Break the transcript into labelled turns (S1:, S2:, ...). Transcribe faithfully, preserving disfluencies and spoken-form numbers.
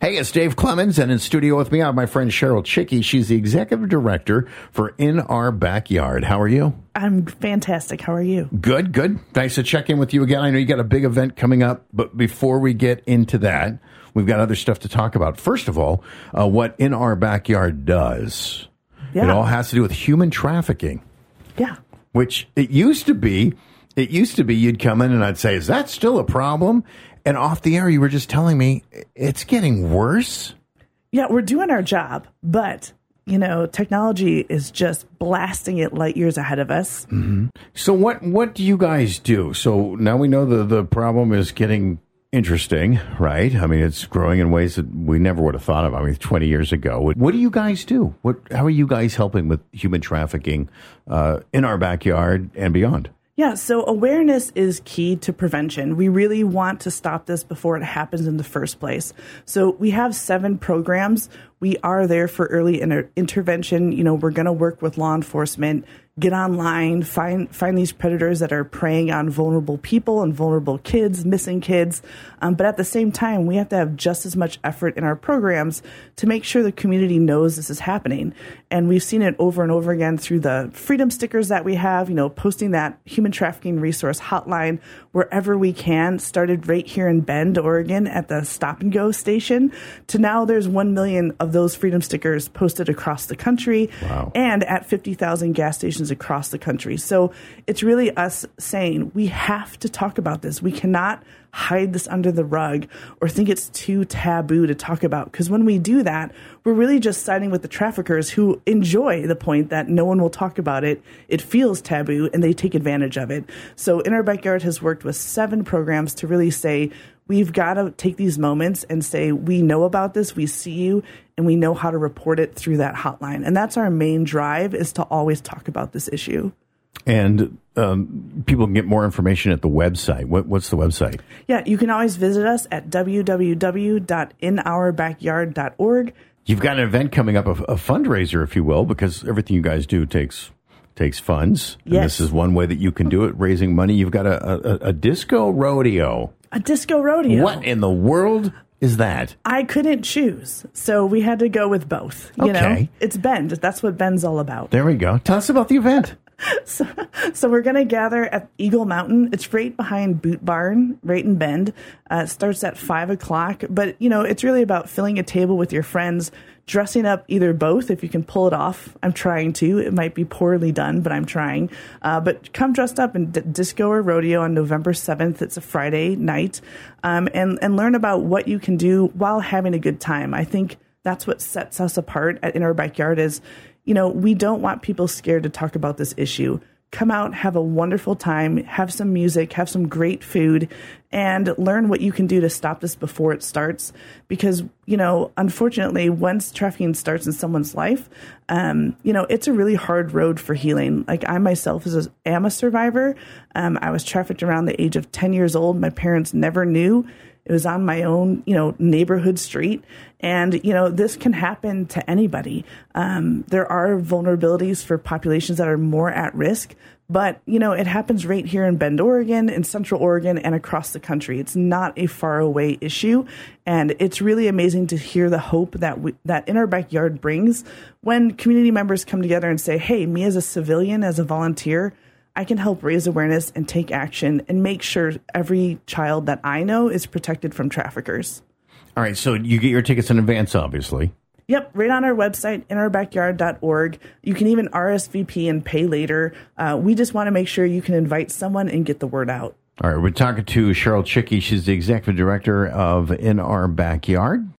S1: Hey, it's Dave Clemens, and in studio with me, I have my friend Cheryl Chicky. She's the executive director for In Our Backyard. How are you?
S2: I'm fantastic. How are you?
S1: Good, good. Nice to check in with you again. I know you got a big event coming up, but before we get into that, we've got other stuff to talk about. First of all, uh, what In Our Backyard does.
S2: Yeah.
S1: It all has to do with human trafficking.
S2: Yeah.
S1: Which it used to be, it used to be you'd come in and I'd say, is that still a problem? And off the air, you were just telling me it's getting worse.
S2: Yeah, we're doing our job, but, you know, technology is just blasting it light years ahead of us.
S1: Mm-hmm. So what, what do you guys do? So now we know the, the problem is getting interesting, right? I mean, it's growing in ways that we never would have thought of. I mean, twenty years ago. What, what do you guys do? What, how are you guys helping with human trafficking uh, in our backyard and beyond?
S2: Yeah, so awareness is key to prevention. We really want to stop this before it happens in the first place. So we have seven programs. We are there for early inter- intervention. You know, we're going to work with law enforcement, get online, find find these predators that are preying on vulnerable people and vulnerable kids, missing kids. Um, but at the same time, we have to have just as much effort in our programs to make sure the community knows this is happening. And we've seen it over and over again through the freedom stickers that we have, you know, posting that human trafficking resource hotline wherever we can. Started right here in Bend, Oregon at the Stop and Go station, to now there's one million of those freedom stickers posted across the country.
S1: Wow.
S2: And at fifty thousand gas stations across the country. So it's really us saying we have to talk about this. We cannot hide this under the rug or think it's too taboo to talk about. Because when we do that, we're really just siding with the traffickers who enjoy the point that no one will talk about it. It feels taboo and they take advantage of it. So In Our Backyard has worked with seven programs to really say, we've got to take these moments and say, we know about this, we see you, and we know how to report it through that hotline. And that's our main drive, is to always talk about this issue.
S1: And um, people can get more information at the website. What, what's the website?
S2: Yeah, you can always visit us at w w w dot in our backyard dot org.
S1: You've got an event coming up, a, a fundraiser, if you will, because everything you guys do takes takes funds.
S2: Yes.
S1: And this is one way that you can do it, raising money. You've got a, a, a disco rodeo.
S2: A disco rodeo.
S1: What in the world is that?
S2: I couldn't choose, so we had to go with both. You
S1: Okay.
S2: know, it's Bend. That's what Bend's all about.
S1: There we go. Tell us about the event.
S2: So, so we're going to gather at Eagle Mountain. It's right behind Boot Barn, right in Bend. Uh, it starts at five o'clock. But, you know, it's really about filling a table with your friends, dressing up either both, if you can pull it off. I'm trying to. It might be poorly done, but I'm trying. Uh, but come dressed up in d- disco or rodeo on November seventh. It's a Friday night. Um, and, and learn about what you can do while having a good time. I think that's what sets us apart at In Our Backyard is, you know, we don't want people scared to talk about this issue. Come out, have a wonderful time, have some music, have some great food, and learn what you can do to stop this before it starts. Because, you know, unfortunately, once trafficking starts in someone's life, um, you know, it's a really hard road for healing. Like I myself is a, am a survivor. Um, I was trafficked around the age of ten years old. My parents never knew. It was on my own, you know, neighborhood street. And, you know, this can happen to anybody. Um, there are vulnerabilities for populations that are more at risk. But, you know, it happens right here in Bend, Oregon, in Central Oregon, and across the country. It's not a faraway issue. And it's really amazing to hear the hope that we, that In Our Backyard brings when community members come together and say, hey, me as a civilian, as a volunteer, I can help raise awareness and take action and make sure every child that I know is protected from traffickers.
S1: All right, so you get your tickets in advance, obviously.
S2: Yep, right on our website, in our backyard dot org. You can even R S V P and pay later. Uh, we just want to make sure you can invite someone and get the word out.
S1: All right, we're talking to Cheryl Chicky. She's the executive director of In Our Backyard.